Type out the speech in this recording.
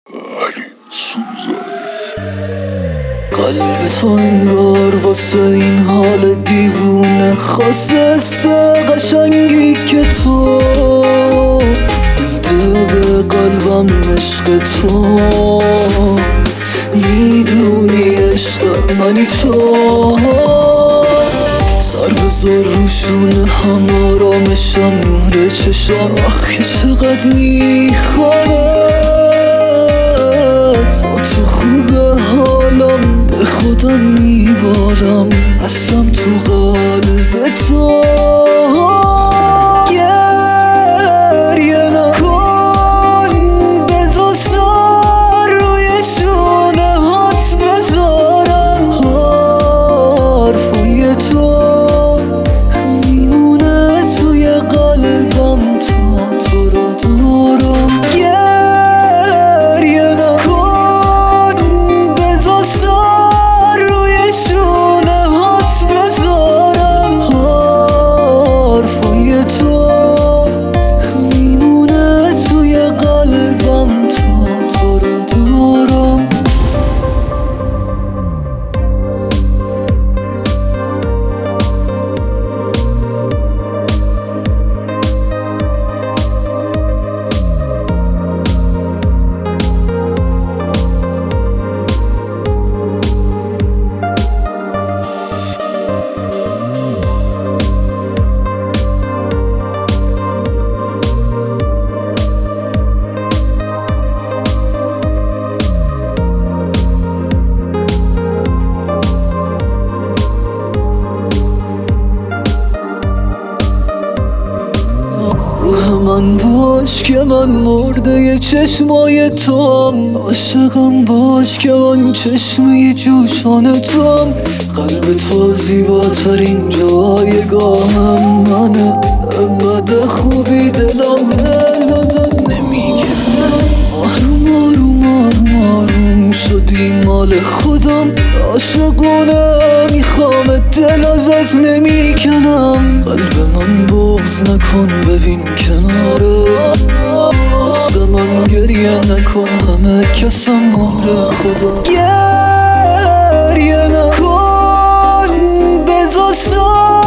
علی سوزن. قلب تو انگار واسه این حال دیوونه خواسته قشنگی که تو میده به قلبم عشق تو. میدونی عشق منی تو. سر بذار روشونه هم آرامشم نور چشم. آخه چقدر میخوامت تو خوبه حالم به خودم میبالم هستم تو قلب تو. گریه نکن بذار سر روی شونه هات بذارم حرفای تو میمونه توی قلبم تا تو رو دارم. گریه نکن بذار سر روی شونه هات بذارم حرفای تو میمونه توی قلبم تا تو رو دارم. من باش که من مرده چشمای توام. عاشقم باش که من چشمه جوشان توام. قلب تو زیباترین جایگاهم منه. انقدر خوبی دلم ازت نمیگه. آروم آروم آروم آروم شدی مال خودم. عاشقونه میخوام دل ازت نمیکنم. قلب من بغض نکن ببین کنارت. عشق من گریه نکن همه کسم مهر خدا. گریه نکن بذار